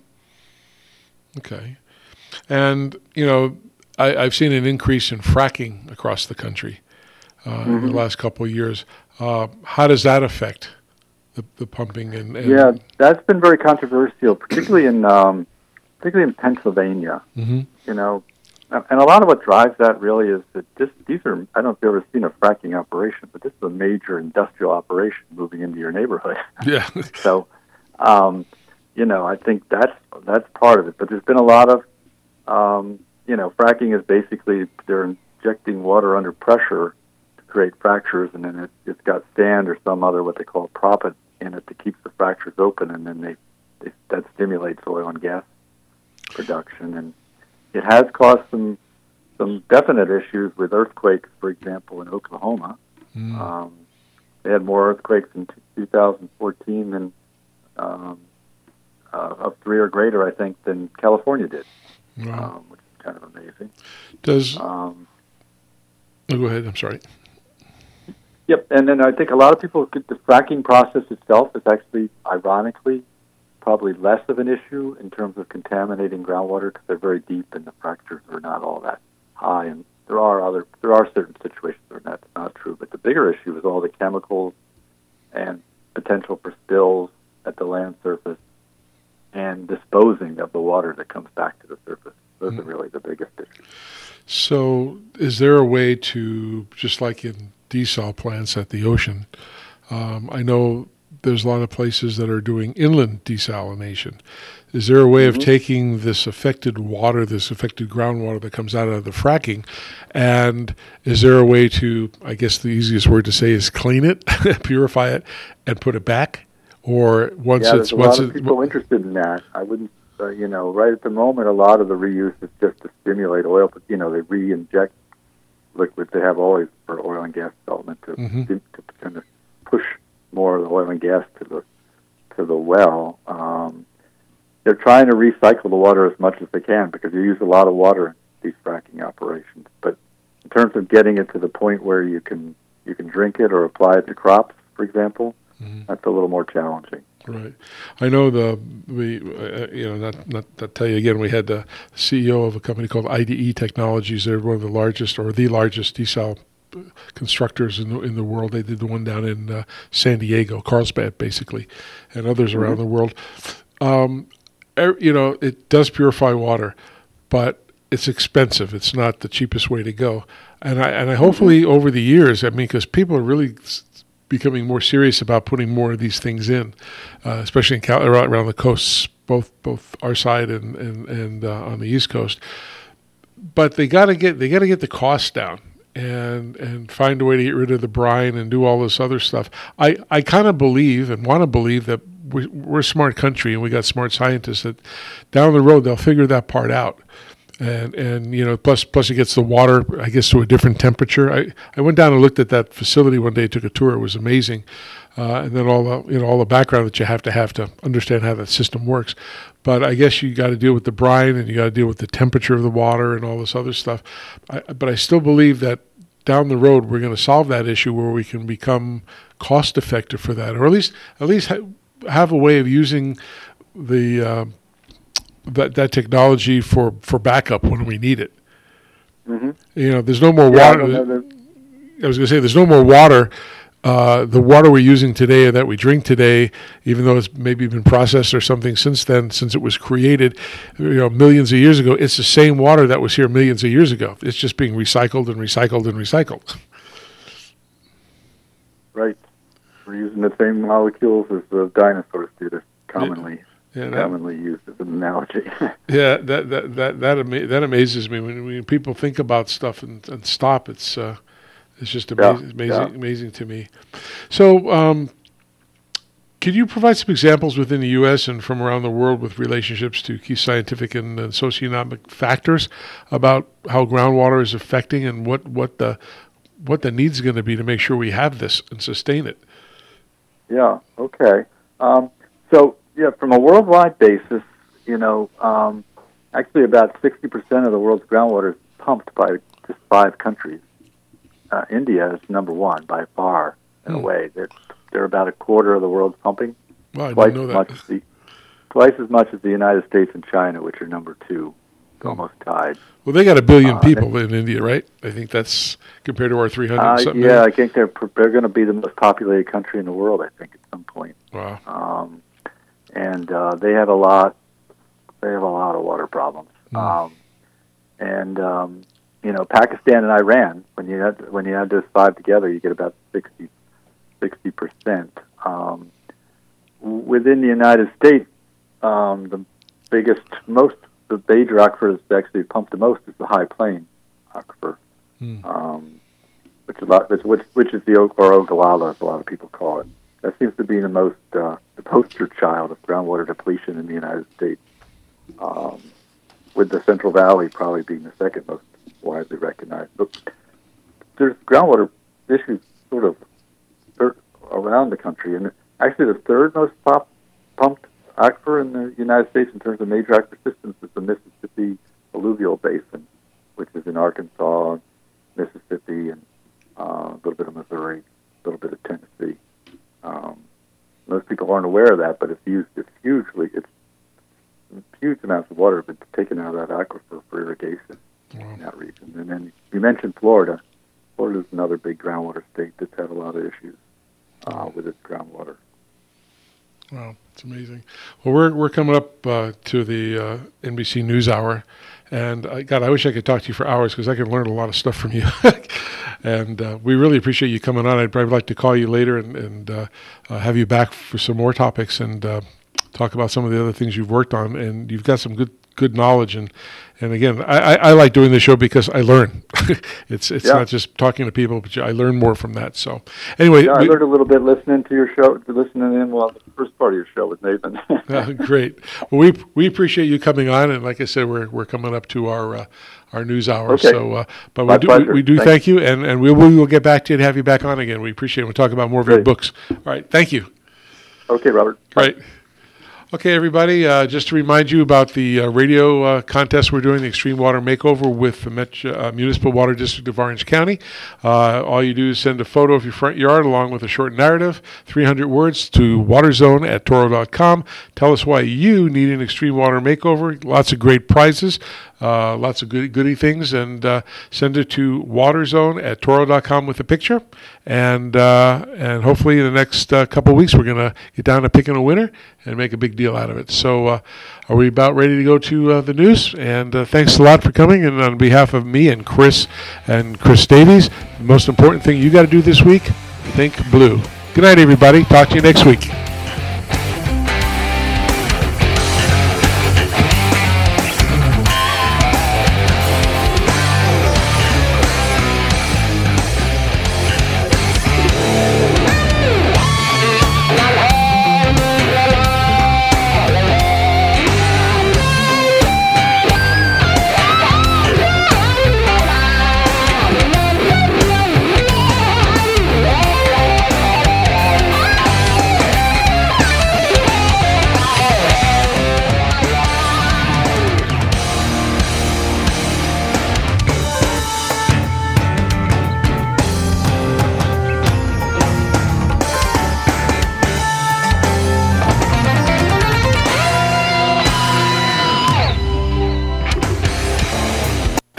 Okay, and you know, I, I've seen an increase in fracking across the country uh, mm-hmm. in the last couple of years. Uh, how does that affect the, the pumping? And, and yeah, that's been very controversial, particularly in um, particularly in Pennsylvania. Mm-hmm. You know, and a lot of what drives that really is that this, these are, I don't know if you've ever seen a fracking operation, but this is a major industrial operation moving into your neighborhood. Yeah. so, um, you know, I think that's that's part of it. But there's been a lot of, um, you know, fracking is basically they're injecting water under pressure to create fractures, and then it, it's got sand or some other what they call proppant in it that keeps the fractures open, and then they, they that stimulates oil and gas production. And it has caused some some definite issues with earthquakes, for example, in Oklahoma. Mm. Um, they had more earthquakes in two thousand fourteen than um, uh, of three or greater, I think, than California did, Wow. um, which is kind of amazing. Does Um, oh, go ahead. I'm sorry. Yep, and then I think a lot of people, the fracking process itself is actually, ironically, probably less of an issue in terms of contaminating groundwater because they're very deep and the fractures are not all that high. And there are other, there are certain situations where that's not true. But the bigger issue is all the chemicals and potential for spills at the land surface and disposing of the water that comes back to the surface. Those mm-hmm. are really the biggest issues. So is there a way to, just like in desal plants at the ocean, um, I know there's a lot of places that are doing inland desalination. Is there a way mm-hmm. of taking this affected water, this affected groundwater that comes out of the fracking, and is there a way to, I guess the easiest word to say is clean it, purify it, and put it back? Or once yeah, it's... there's a once lot of it, people interested in that. I wouldn't, uh, you know, right at the moment, a lot of the reuse is just to stimulate oil, but, you know, they re-inject liquids. They have always for oil and gas development to, mm-hmm. to, to kind of push more of the oil and gas to the to the well. Um, they're trying to recycle the water as much as they can because you use a lot of water in these fracking operations. But in terms of getting it to the point where you can you can drink it or apply it to crops, for example, mm-hmm. that's a little more challenging. Right. I know the we uh, you know not not to tell you again. We had the C E O of a company called I D E Technologies. They're one of the largest or the largest desal constructors in the, in the world. They did the one down in uh, San Diego, Carlsbad, basically, and others mm-hmm. around the world. Um, er, you know, it does purify water, but it's expensive. It's not the cheapest way to go. And I and I hopefully mm-hmm. over the years, I mean, because people are really becoming more serious about putting more of these things in, uh, especially in Cal- around the coasts, both both our side and and and uh, on the East Coast. But they got to get they got to get the cost down. And and find a way to get rid of the brine and do all this other stuff. I, I kind of believe and want to believe that we, we're a smart country and we got smart scientists that down the road they'll figure that part out. And and you know plus plus it gets the water I guess to a different temperature. I, I went down and looked at that facility one day, took a tour. It was amazing. Uh, and then all the you know all the background that you have to have to understand how that system works. But I guess you got to deal with the brine and you got to deal with the temperature of the water and all this other stuff. I, but I still believe that down the road we're going to solve that issue where we can become cost effective for that, or at least at least ha- have a way of using the uh, that that technology for, for backup when we need it. Mm-hmm. You know, there's no more yeah, water. I, I was going to say there's no more water uh, the water we're using today or that we drink today, even though it's maybe been processed or something since then, since it was created, you know, millions of years ago, it's the same water that was here millions of years ago. It's just being recycled and recycled and recycled. Right. We're using the same molecules as the dinosaurs did. It's commonly yeah, that, commonly used as an analogy. yeah, that that that that, ama- that amazes me when, when people think about stuff and, and stop. It's uh, it's just amazing, yeah, amazing, yeah. amazing to me. So, um, could you provide some examples within the U S and from around the world with relationships to key scientific and, and socioeconomic factors about how groundwater is affecting and what, what the what the needs are going to be to make sure we have this and sustain it? Yeah. Okay. Um, so, yeah, from a worldwide basis, you know, um, actually about sixty percent of the world's groundwater is pumped by just five countries. Uh, India is number one by far, in Hmm. a way. They're, they're about a quarter of the world's pumping. Well, I twice didn't know as that. much as the twice as much as the United States and China, which are number two, almost tied. Well, they got a billion Uh, people in India, right? I think that's compared to our three hundred Uh, and something yeah, million. I think they're they're going to be the most populated country in the world. I think at some point. Wow. Um, and uh, they have a lot. They have a lot of water problems. Mm. Um, and um, you know, Pakistan and Iran. When you add when you add those five together, you get about sixty percent. Um, within the United States, um, the biggest, most, the major aquifer that's actually pumped the most is the High Plains aquifer, Mm. um, which is a lot, which, which which is the O- or Ogallala, as a lot of people call it. That seems to be the most uh, the poster child of groundwater depletion in the United States, um, with the Central Valley probably being the second most widely recognized. But there's groundwater issues sort of thir- around the country, and actually the third most pop- pumped aquifer in the United States in terms of major aquifer systems is the Mississippi alluvial basin, which is in Arkansas, Mississippi, and uh, a little bit of Missouri, a little bit of Tennessee. Um, most people aren't aware of that, but it's used. It's hugely. It's huge amounts of water have been taken out of that aquifer for irrigation Wow. in that region. And then you mentioned Florida. Florida is another big groundwater state that's had a lot of issues uh, with its groundwater. Wow, it's amazing. Well, we're we're coming up uh, to the uh, N B C News Hour, and uh, God, I wish I could talk to you for hours because I could learn a lot of stuff from you. And uh, we really appreciate you coming on. I'd probably like to call you later and, and uh, uh, have you back for some more topics and uh, talk about some of the other things you've worked on. And you've got some good good knowledge. And, and again, I, I, I like doing this show because I learn. it's it's Yeah. not just talking to people, but I learn more from that. So anyway. Yeah, I we- learned a little bit listening to your show, listening in, well, the first part of your show with Nathan. Uh, great. Well, we we appreciate you coming on, and like I said, we're we're coming up to our uh, our news hour. Okay. So, uh, but My we do we, pleasure. we do Thanks. thank you, and and we will we will get back to you and have you back on again. We appreciate it. We'll talk about more of your Great. books. All right. Thank you. Okay, Robert. Great. Okay, everybody, uh, just to remind you about the uh, radio uh, contest we're doing, the Extreme Water Makeover with the Met- uh, Municipal Water District of Orange County. Uh, all you do is send a photo of your front yard along with a short narrative, three hundred words, to waterzone at toro dot com. Tell us why you need an Extreme Water Makeover. Lots of great prizes, uh, lots of good, goody things, and uh, send it to waterzone at toro dot com with a picture. And uh, and hopefully in the next uh, couple of weeks, we're going to get down to picking a winner and make a big deal out of it. So uh, are we about ready to go to uh, the news? And uh, thanks a lot for coming. And on behalf of me and Chris and Chris Davies, the most important thing you got to do this week, think blue. Good night, everybody. Talk to you next week.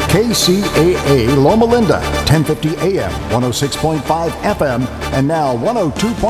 K C A A Loma Linda, ten fifty A M, one oh six point five F M, and now one oh two point